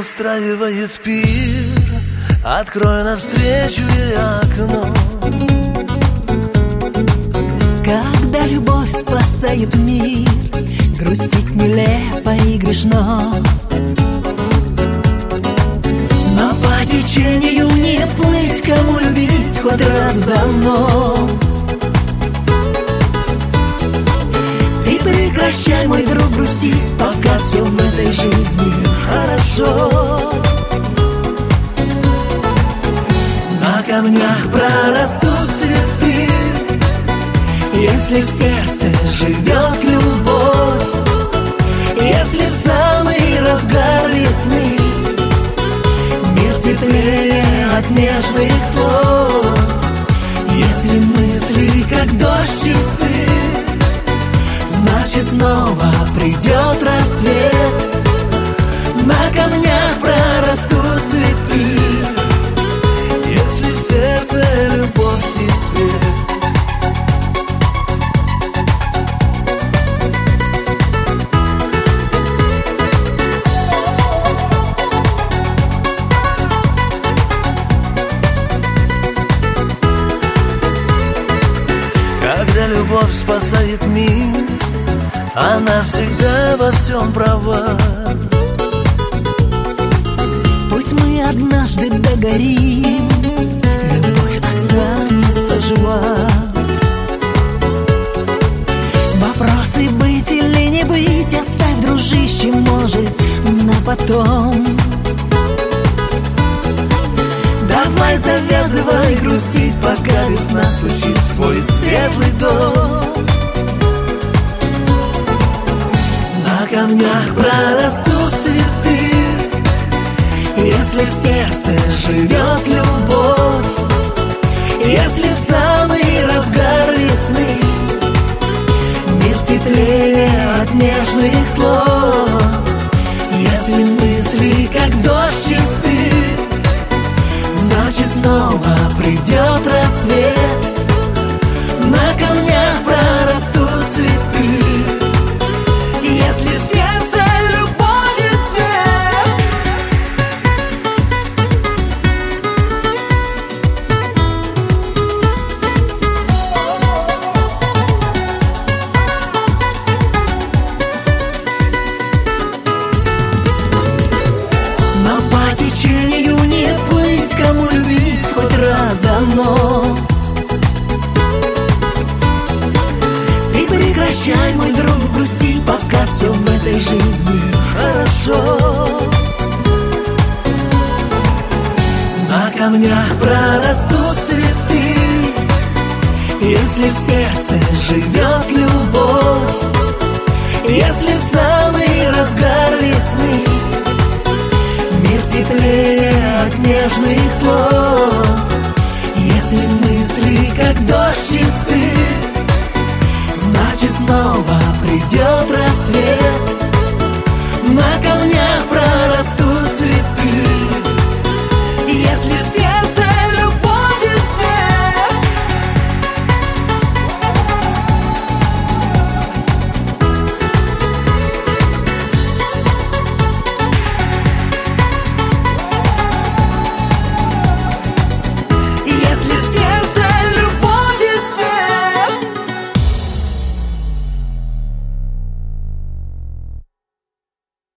устраивает пир, открой навстречу ей окно. Когда любовь спасает мир, грустить нелепо и грешно. Но по течению не плыть, кому любить хоть раз дано. Ты прекращай, мой друг, грустить, пока все в этой жизни хорошо. На камнях прорастут цветы, если в сердце живет любовь, если в самый разгар весны мир теплее от нежных слов, если мысли как дождь чисты, значит снова придет рассвет. На камнях прорастут цветы, если в сердце любовь и свет. Когда любовь спасает мир, она всегда во всем права. Пусть мы однажды догорим, любовь останется жива. Вопросы быть или не быть оставь, дружище, может, на потом. Давай завязывай грустить, пока весна стучит в твой светлый дом. На камнях прорастут цветы, если в сердце живет любовь, если в самый разгар весны мир теплее от нежных слов, если мысли как дождь чисты, значит снова придет рассвет. На камнях прорастут цветы, если в сердце любовь и свет. Но по течению не плыть, кому любить хоть раз дано. Ты прекращай, мой друг, грустить, пока все в этой жизни хорошо. На камнях прорастут цветы, если в сердце живет любовь, если в самый разгар весны мир теплее от нежных слов, если мысли как дождь чисты, значит снова придет рассвет.